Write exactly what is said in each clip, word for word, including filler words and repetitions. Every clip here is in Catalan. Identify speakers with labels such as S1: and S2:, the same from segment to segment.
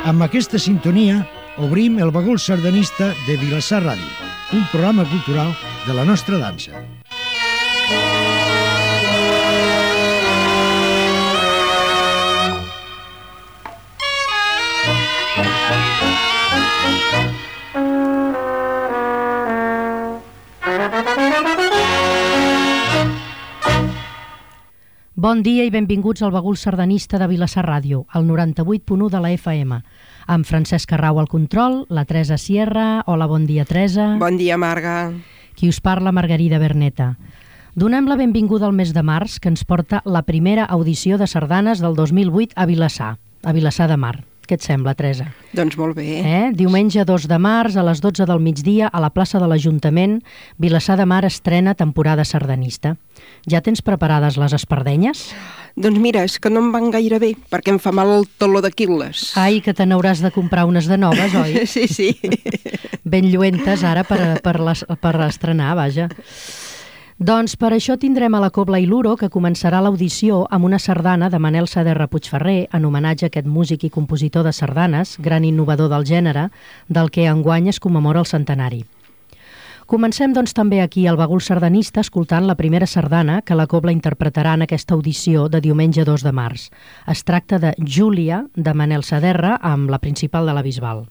S1: Amb aquesta sintonia obrim el bagul sardanista de Vilassar Ràdio, un programa cultural de la nostra dansa.
S2: Bon dia i benvinguts al bagul sardanista de Vilassar Ràdio, al noranta-vuit punt u de la F M. Amb Francesc Arrau al control, la Teresa Sierra. Hola, bon dia, Teresa.
S3: Bon dia, Marga.
S2: Qui us parla, Margarida Berneta. Donem la benvinguda al mes de març, que ens porta la primera audició de sardanes del dos mil vuit a Vilassar, a Vilassar de Mar. Què et sembla, Teresa?
S3: Doncs molt bé.
S2: Eh? Diumenge dos de març, a les dotze del migdia, a la plaça de l'Ajuntament, Vilassar de Mar estrena temporada sardanista. Ja tens preparades les espardenyes?
S3: Doncs mira, és que no em van gaire bé, perquè em fa mal el taló d'Aquil·les.
S2: Ai, que te n'hauràs de comprar unes de noves, oi?
S3: Sí, sí.
S2: Ben lluentes ara per, per, les, per estrenar, vaja. Doncs per això tindrem a la Cobla i l'Uro, que començarà l'audició amb una sardana de Manel Saderra Puigferrer, en homenatge a aquest músic i compositor de sardanes, gran innovador del gènere, del que enguany es commemora el centenari. Comencem doncs també aquí al bagul sardanista escoltant la primera sardana que la Cobla interpretarà en aquesta audició de diumenge dos de març. Es tracta de Júlia, de Manel Saderra, amb la principal de la Bisbal.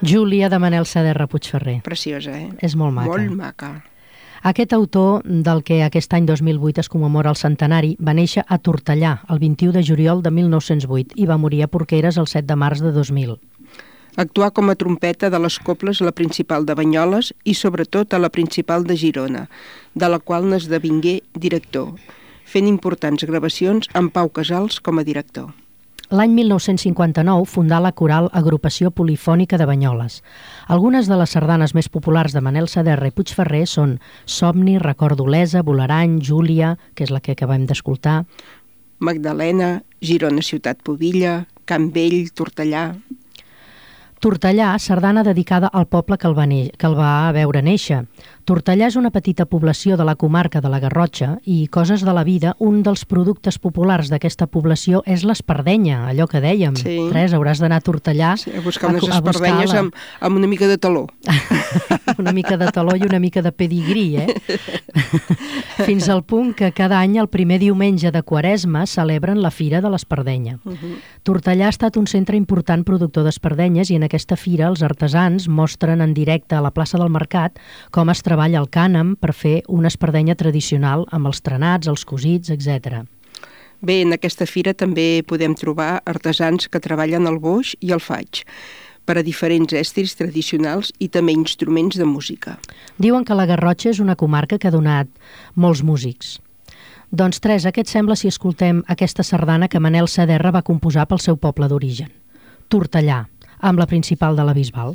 S2: Júlia, de Manel Saderra Puigferrer.
S3: Preciosa, eh?
S2: És molt maca.
S3: Molt maca.
S2: Aquest autor, del que aquest any dos mil vuit es commemora el centenari, va néixer a Tortellà el vint-i-u de juliol de mil nou-cents vuit i va morir a Porqueres el set de març de dos mil.
S3: Actuà com a trompeta de les cobles a la Principal de Banyoles i sobretot a la Principal de Girona, de la qual n'esdevingué director, fent importants gravacions amb Pau Casals com a director.
S2: L'any mil nou-cents cinquanta-nou fundà la coral Agrupació Polifònica de Banyoles. Algunes de les sardanes més populars de Manel Saderra i Puigferrer són Somni, Record d'Olesa, Bolerany, Júlia, que és la que acabem d'escoltar,
S3: Magdalena, Girona Ciutat Pubilla, Can Vell, Tortellà...
S2: Tortellà, sardana dedicada al poble que el va, ne- que el va veure néixer. Tortellà és una petita població de la comarca de la Garrotxa i, coses de la vida, un dels productes populars d'aquesta població és l'espardenya, allò que dèiem.
S3: Sí.
S2: Tres, hauràs d'anar a Tortellà
S3: Sí, a buscar unes
S2: a
S3: espardenyes
S2: buscar-la.
S3: amb, amb una mica de taló.
S2: Una mica de taló i una mica de pedigrí, eh? Fins al punt que cada any, el primer diumenge de Quaresma, celebren la Fira de l'Espardenya.
S3: Uh -huh.
S2: Tortellà ha estat un centre important productor d'espardenyes i en aquesta fira els artesans mostren en directe a la plaça del Mercat com es treballa el cànem per fer una espardenya tradicional amb els trenats, els cosits, etcètera.
S3: Bé, en aquesta fira també podem trobar artesans que treballen el boix i el faig, per a diferents estils tradicionals i també instruments de música.
S2: Diuen que la Garrotxa és una comarca que ha donat molts músics. Doncs, Teresa, què et sembla si escoltem aquesta sardana que Manel Saderra va composar pel seu poble d'origen? Tortellà, amb la Principal de la Bisbal.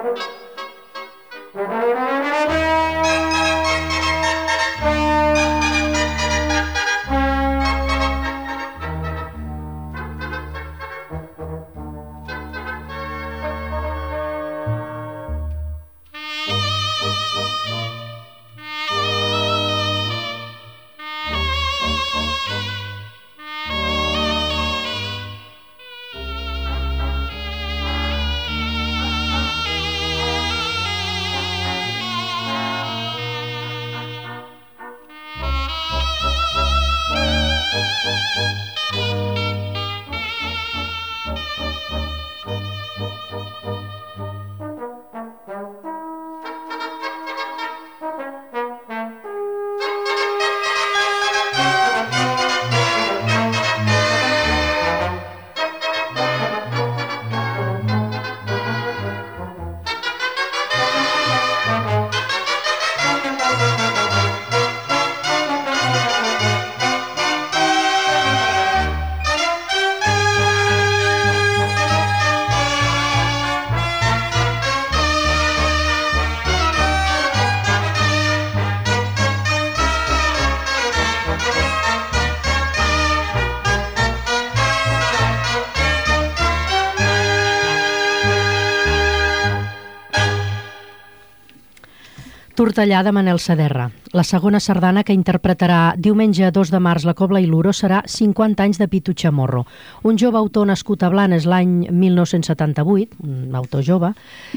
S2: Tortellà de Manel Saderra. La segona sardana que interpretarà diumenge dos de març la Cobla i l'Uro serà cinquanta anys de Pitu Chamorro, un jove autor nascut a Blanes l'any mil nou-cents setanta-vuit, un autor jove,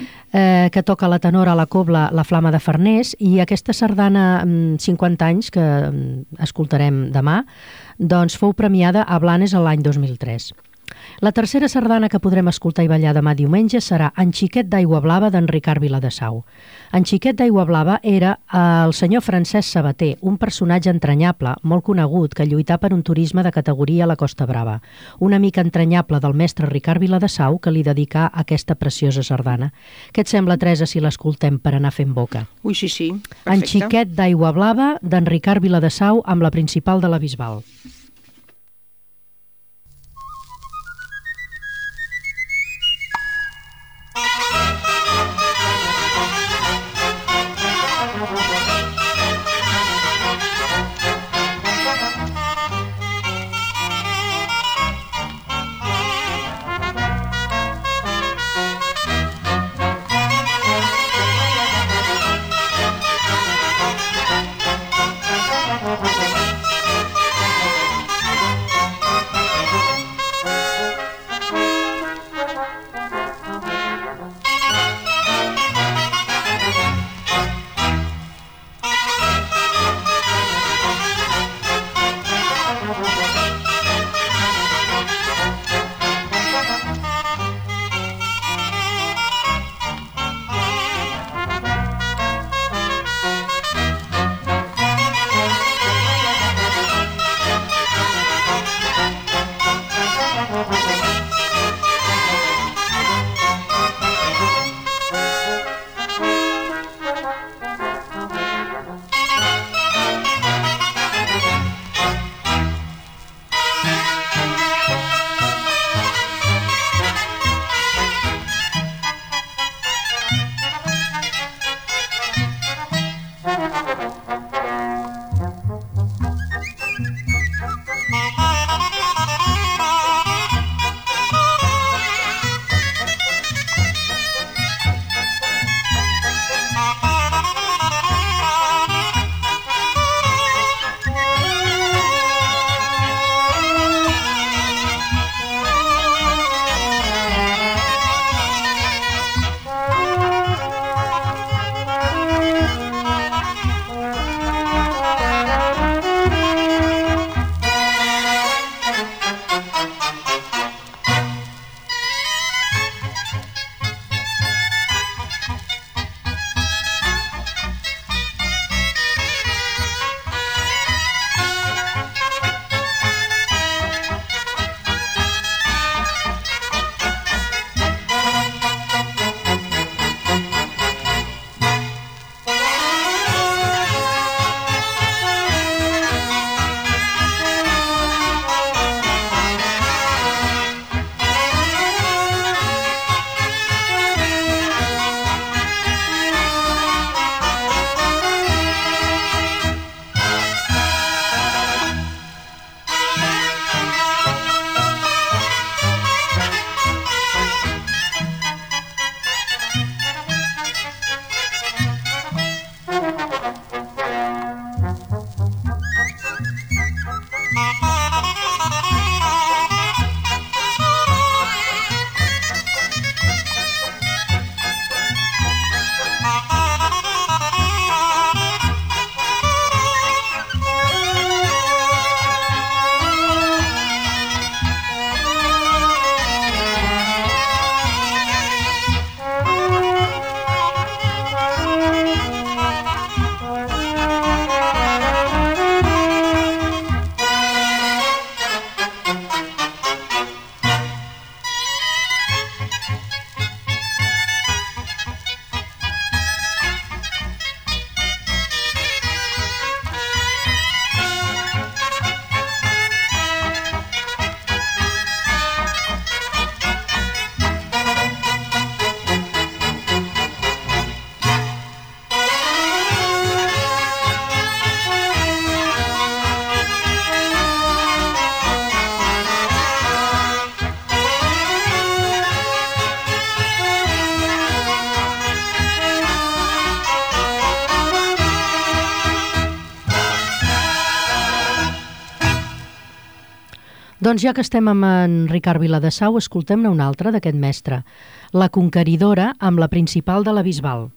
S2: eh, que toca la tenora a la Cobla La Flama de Farners, i aquesta sardana cinquanta anys que escoltarem demà doncs fou premiada a Blanes l'any dos mil tres. La tercera sardana que podrem escoltar i ballar demà diumenge serà En Xiquet d'Aigua Blava d'en Ricard Viladesau. En Xiquet d'Aigua Blava era el senyor Francesc Sabater, un personatge entranyable, molt conegut, que lluità per un turisme de categoria a la Costa Brava. Un amic entranyable del mestre Ricard Viladesau que li dedicà aquesta preciosa sardana. Què et sembla, Teresa, si l'escoltem per anar fent boca?
S3: Ui, sí, sí, perfecte.
S2: En Xiquet d'Aigua Blava d'en Ricard Viladesau amb la principal de la Bisbal. Doncs ja que estem amb en Ricard Viladesau, escoltem-ne una altra d'aquest mestre, La Conqueridora, amb la principal de la Bisbal.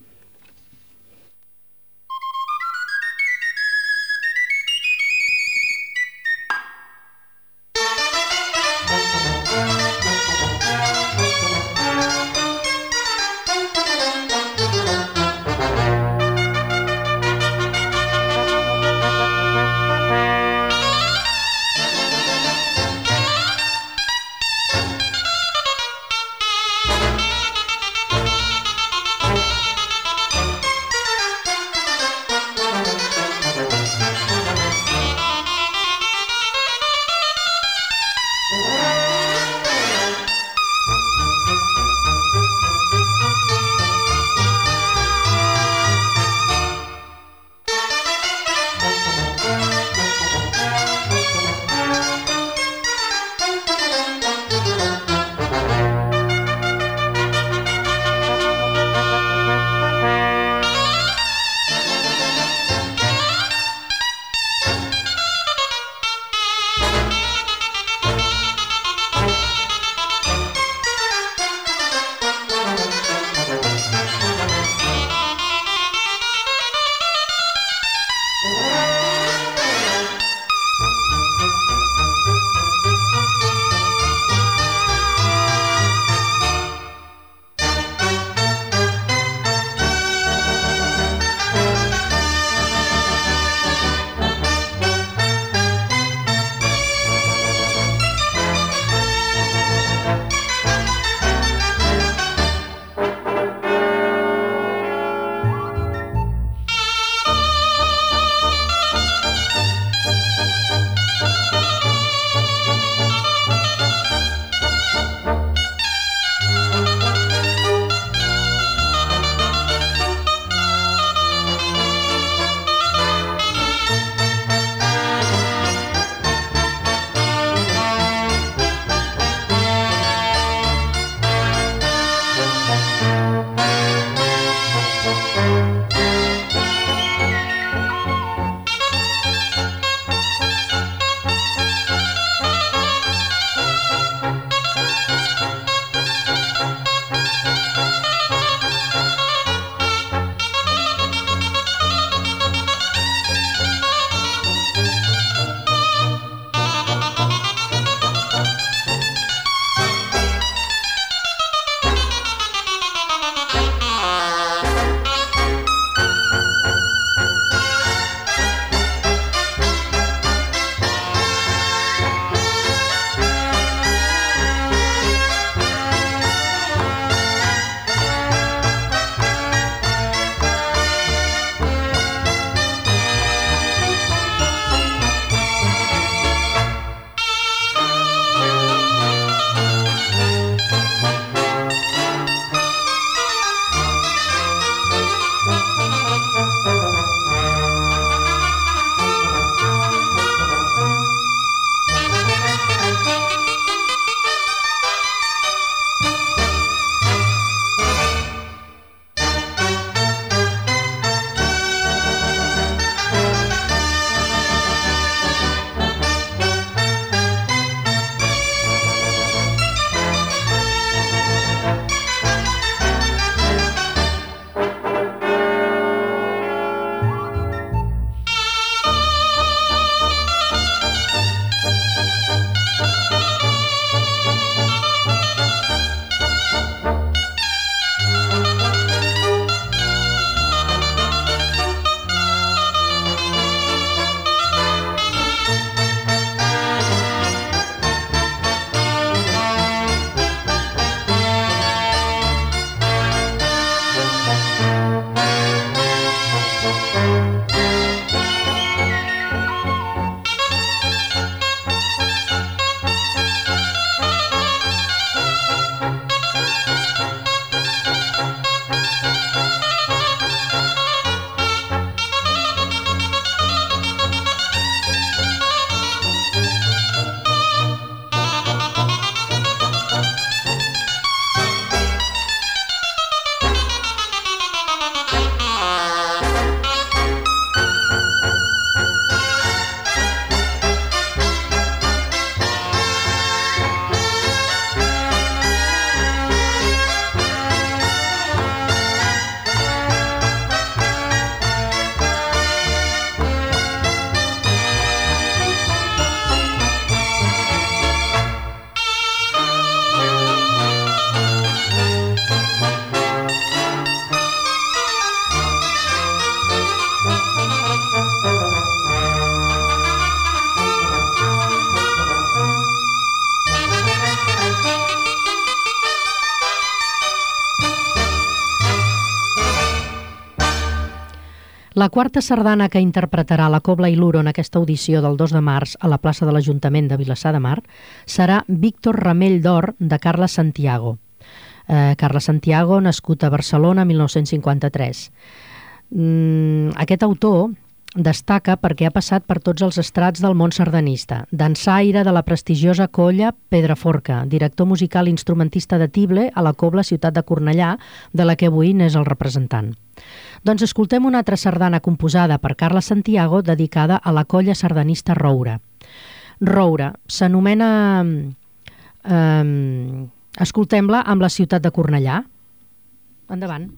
S2: La quarta sardana que interpretarà la Cobla i l'Uro en aquesta audició del dos de març a la plaça de l'Ajuntament de Vilassar de Mar serà Víctor Ramell d'Or, de Carles Santiago. Eh, Carles Santiago, nascut a Barcelona mil nou-cents cinquanta-tres. Mm, aquest autor destaca perquè ha passat per tots els estrats del món sardanista, dansaire de la prestigiosa colla Pedraforca, director musical i instrumentista de tible a la Cobla Ciutat de Cornellà, de la que avui n'és el representant. Doncs escoltem una altra sardana composada per Carles Santiago dedicada a la colla sardanista Roure. Roure s'anomena... Eh, escoltem-la amb la ciutat de Cornellà. Endavant.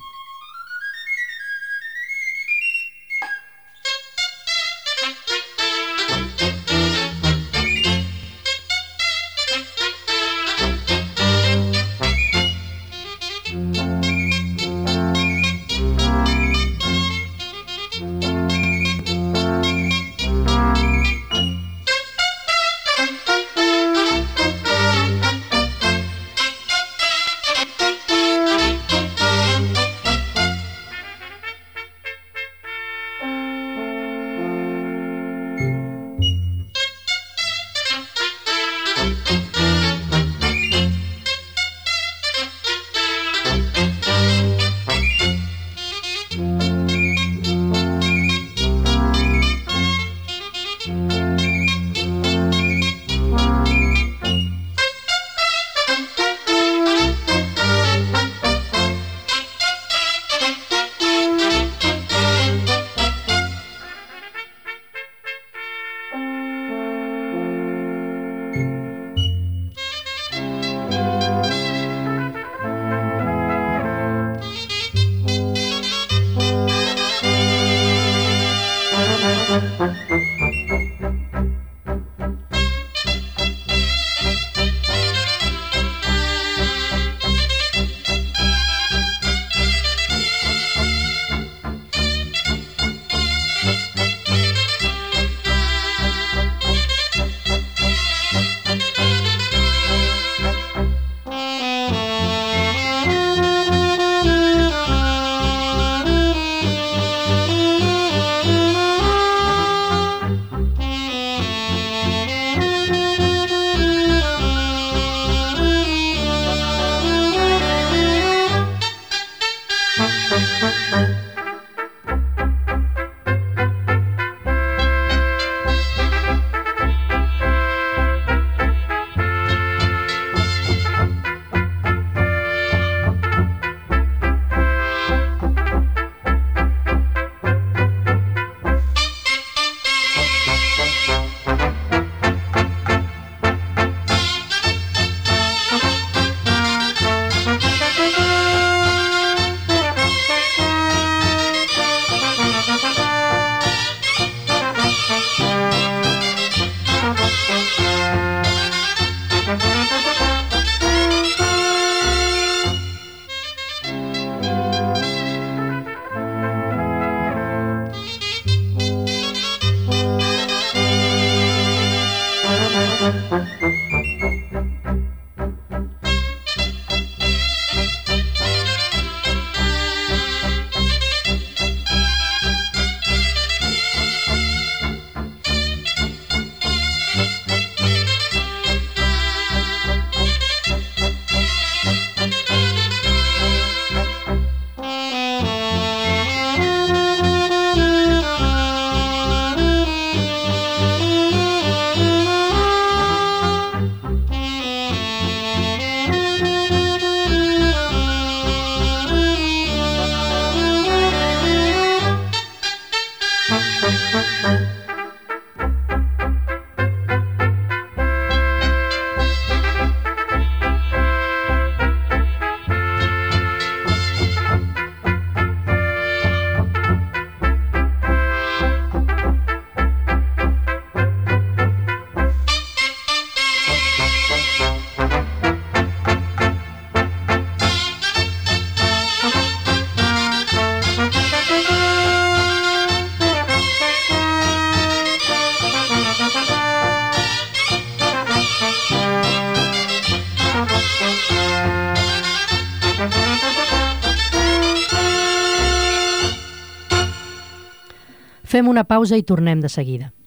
S2: Fem una pausa i tornem de seguida.